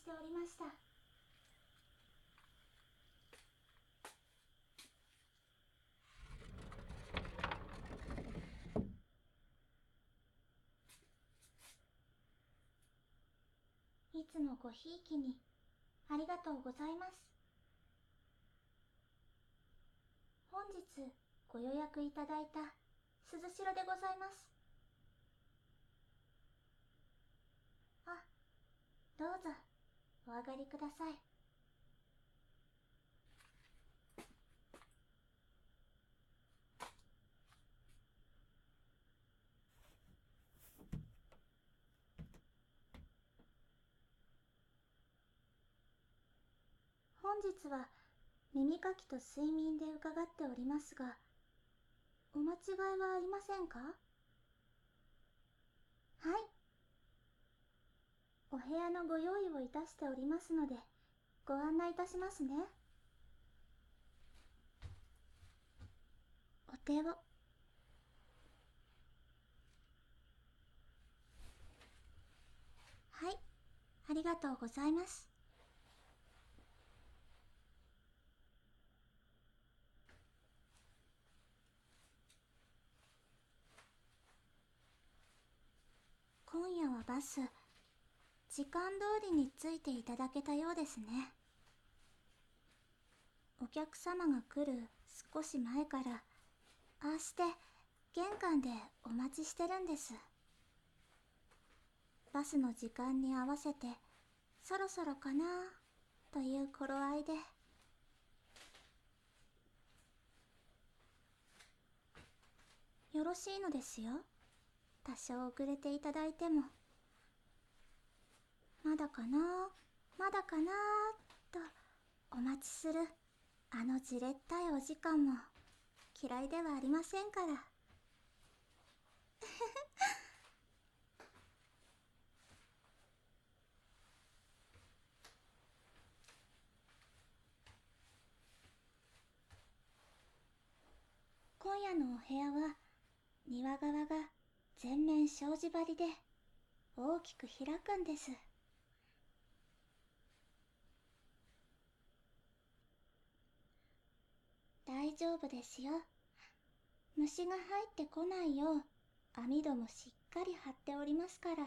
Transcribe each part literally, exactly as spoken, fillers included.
しておりました。いつもごひいきにありがとうございます。本日ご予約いただいた鈴代でございます。あ、どうぞお上がりください。本日は耳かきと睡眠で伺っておりますが、お間違いはありませんか？はい。お部屋のご用意をいたしておりますので、ご案内いたしますね。お手を。はい、ありがとうございます。今夜はバス、時間通りに着いていただけたようですね。お客様が来る少し前から、ああして玄関でお待ちしてるんです。バスの時間に合わせて、そろそろかなという頃合いで。よろしいのですよ。多少遅れていただいても。まだかなまだかなとお待ちするあのじれったいお時間も嫌いではありませんから。今夜のお部屋は庭側が全面障子張りで大きく開くんです。大丈夫ですよ。虫が入ってこないよう網戸もしっかり張っておりますから。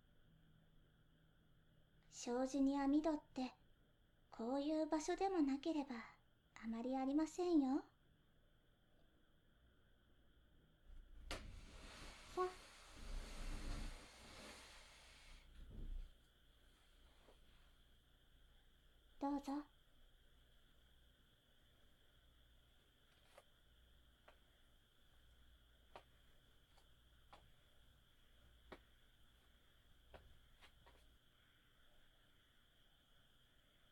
障子に網戸ってこういう場所でもなければあまりありませんよ。さあ、どうぞ。